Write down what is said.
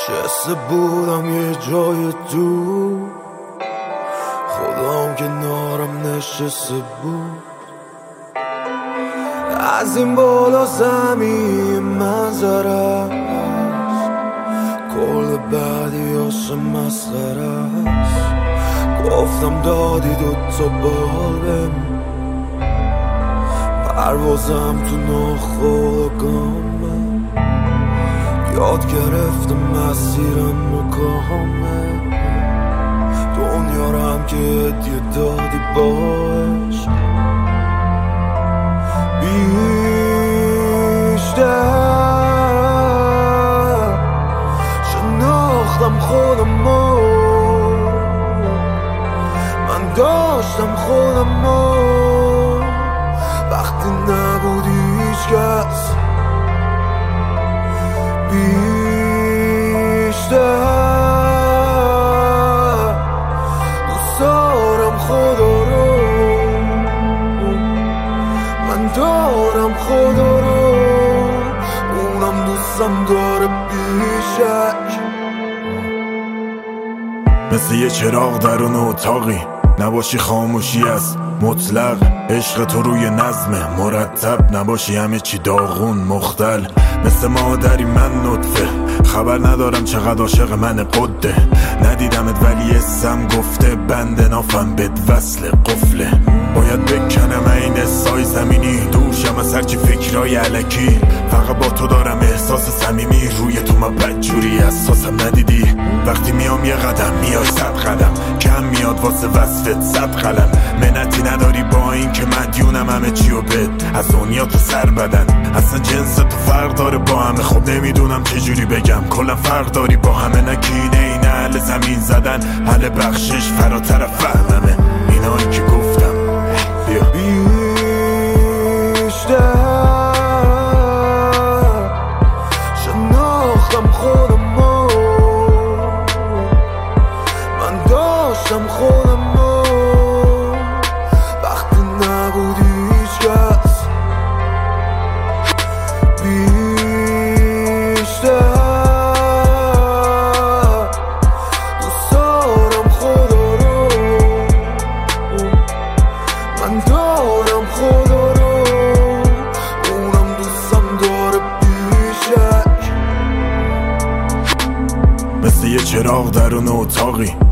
نشسته بودم یه جای دور، خدام کنارم نشسته بود. از این بالا زمین منظره است، کل بعدیاش مسخره است. گفتم دادی دوتا بال بهم، پروازم تو ناخودآگاهمه. یاد گرفتم مسیرم مکامه، دنیا رو هم که هدیه دادی باش. بیشتر شناختم خودمو، من داشتم خودمو وقتی نبودی هیچ کس. بیشتر دوست دارم خدا رو، من دارم خدا رو، اونم دوستم داره بیشک. مثل یه چراغ درون اتاقی نباشی خاموشی است مطلق. عشق تو روی نظم مرتب نباشی همه چی داغون مختل. مثل مادری من نطفه خبر ندارم چقدر عاشق من قده. ندیدمت ولی اسم گفته بند نافم بد وصل قفله. باید بکنم این سای زمینی دوشم از هرچی فکرای علکی. فقط با تو دارم احساس صمیمی، روی تو من بدجوری اساسم ندیدی. وقتی میام یه قدم میای 100 قدم، کم میاد واسه وصفت 100 قلم. منتی نداری با این که مدیونم همه چی و بد از دنیا تو سر بدن. اصلا جنس تو فرق داره با همه، خب نمیدونم چجوری بگم. کلا فرق داری با همه، نکینه این اهل زمین زدن، اهل بخشش فراتر فهممه. اینایی که گفتم بیا. بیشتر شناختم خودمو، من داشتم خودمو وقتی نبودی هیچ کس. بیشتر دوست دارم خدا رو، من دارم خدا رو، اونم دوستم داره بیشک. مثل یه چراغ درون اتاقی